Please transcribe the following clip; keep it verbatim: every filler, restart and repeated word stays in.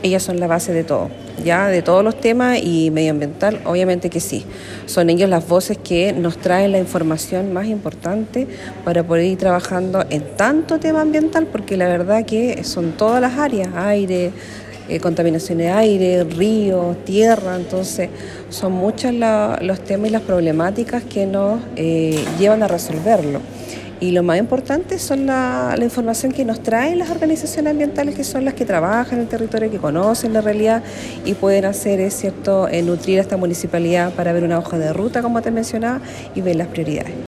Ellas son la base de todo, ya de todos los temas, y medioambiental obviamente que sí. Son ellos las voces que nos traen la información más importante para poder ir trabajando en tanto tema ambiental, porque la verdad que son todas las áreas, aire, eh, contaminación de aire, río, tierra, entonces son muchos los temas y las problemáticas que nos eh, llevan a resolverlo. Y lo más importante son la, la información que nos traen las organizaciones ambientales, que son las que trabajan en el territorio, que conocen la realidad y pueden hacer, es cierto, eh, nutrir a esta municipalidad para ver una hoja de ruta, como te mencionaba, y ver las prioridades.